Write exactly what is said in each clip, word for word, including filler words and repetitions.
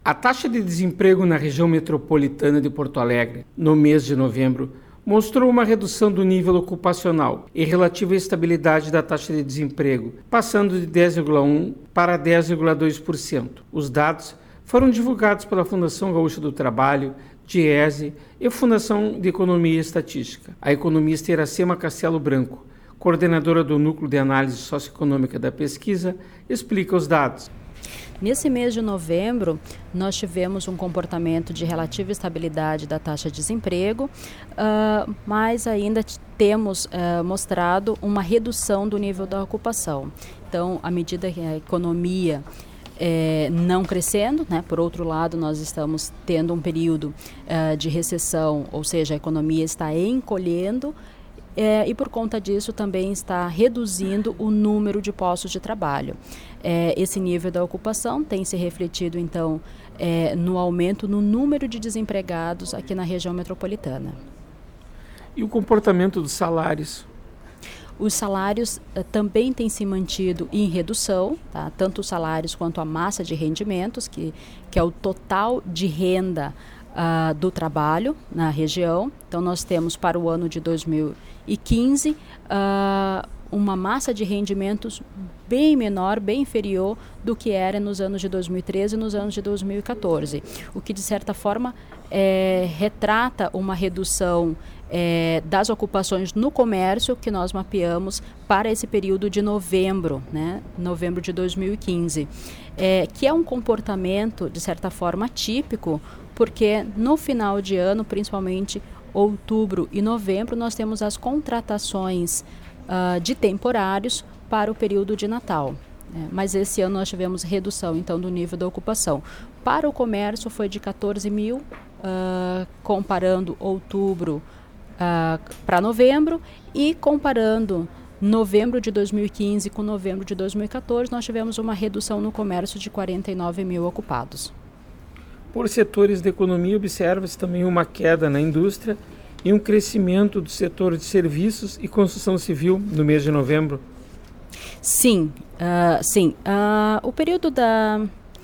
A taxa de desemprego na região metropolitana de Porto Alegre, no mês de novembro, mostrou uma redução do nível ocupacional e relativa estabilidade da taxa de desemprego, passando de dez vírgula um por cento para dez vírgula dois por cento. Os dados foram divulgados pela Fundação Gaúcha do Trabalho, Diese e Fundação de Economia e Estatística. A economista Iracema Castelo Branco, coordenadora do Núcleo de Análise Socioeconômica da Pesquisa, explica os dados. Nesse mês de novembro, nós tivemos um comportamento de relativa estabilidade da taxa de desemprego, uh, mas ainda temos uh, mostrado uma redução do nível da ocupação. Então, à medida que a economia é, não crescendo, né, por outro lado, nós estamos tendo um período uh, de recessão, ou seja, a economia está encolhendo, É, e por conta disso também está reduzindo o número de postos de trabalho. É, esse nível da ocupação tem se refletido então é, no aumento no número de desempregados aqui na região metropolitana. E o comportamento dos salários? Os salários uh, também têm se mantido em redução, tá? Tanto os salários quanto a massa de rendimentos, que, que é o total de renda Uh, do trabalho na região. Então nós temos para o ano de dois mil e quinze uh, uma massa de rendimentos bem menor, bem inferior do que era nos anos de dois mil e treze e nos anos de dois mil e quatorze, o que de certa forma é, retrata uma redução é, das ocupações no comércio que nós mapeamos para esse período de novembro, né, novembro de dois mil e quinze, é, que é um comportamento de certa forma atípico, porque no final de ano, principalmente outubro e novembro, nós temos as contratações uh, de temporários para o período de Natal. Né? Mas esse ano nós tivemos redução então do nível da ocupação. Para o comércio foi de quatorze mil, uh, comparando outubro uh, para novembro, e comparando novembro de dois mil e quinze com novembro de dois mil e quatorze, nós tivemos uma redução no comércio de quarenta e nove mil ocupados. Por setores da economia, observa-se também uma queda na indústria e um crescimento do setor de serviços e construção civil no mês de novembro. Sim, uh, sim. Uh, o período da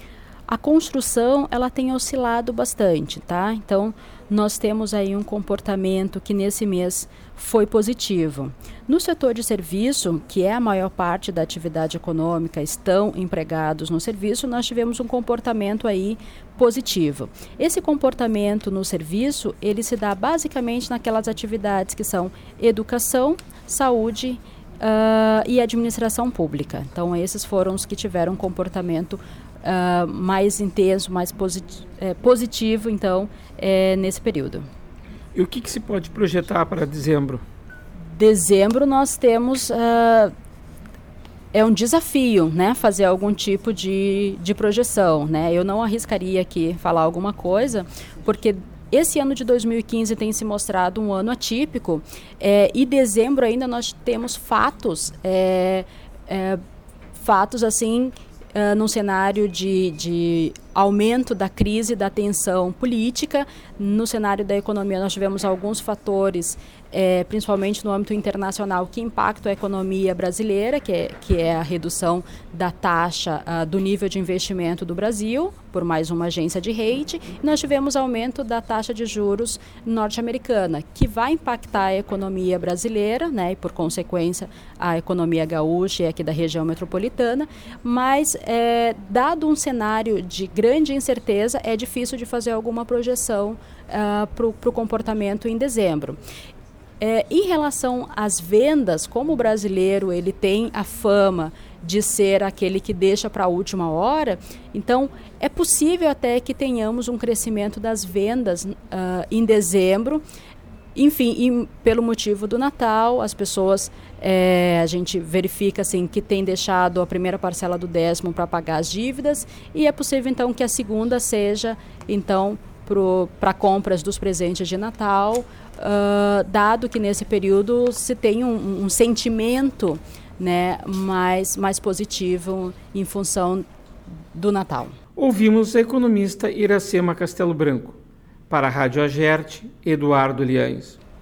a construção, ela tem oscilado bastante, tá? Então, nós temos aí um comportamento que nesse mês foi positivo. No setor de serviço, que é a maior parte da atividade econômica, estão empregados no serviço, nós tivemos um comportamento aí positivo. Esse comportamento no serviço, ele se dá basicamente naquelas atividades que são educação, saúde uh, e administração pública. Então, esses foram os que tiveram um comportamento Uh, mais intenso, mais posit- é, positivo, então, é, nesse período. E o que, que se pode projetar para dezembro? Dezembro nós temos, uh, é um desafio, né, fazer algum tipo de, de projeção, né? Eu não arriscaria aqui falar alguma coisa, porque esse ano de dois mil e quinze tem se mostrado um ano atípico, é, e dezembro ainda nós temos fatos, é, é, fatos assim, Uh, num cenário de, de aumento da crise, da tensão política. No cenário da economia nós tivemos alguns fatores, é, principalmente no âmbito internacional, que impactam a economia brasileira, que é, que é a redução da taxa uh, do nível de investimento do Brasil, por mais uma agência de rate. E nós tivemos aumento da taxa de juros norte-americana, que vai impactar a economia brasileira, né, e por consequência a economia gaúcha e aqui da região metropolitana, mas é, dado um cenário de grande incerteza, é difícil de fazer alguma projeção uh, para o comportamento em dezembro. É, em relação às vendas, como o brasileiro ele tem a fama de ser aquele que deixa para a última hora, então é possível até que tenhamos um crescimento das vendas uh, em dezembro. Enfim, e pelo motivo do Natal, as pessoas, é, a gente verifica assim, que tem deixado a primeira parcela do décimo para pagar as dívidas, e é possível então que a segunda seja então para compras dos presentes de Natal, uh, dado que nesse período se tem um, um sentimento, né, mais, mais positivo em função do Natal. Ouvimos a economista Iracema Castelo Branco. Para a Rádio Agerte, Eduardo Liães.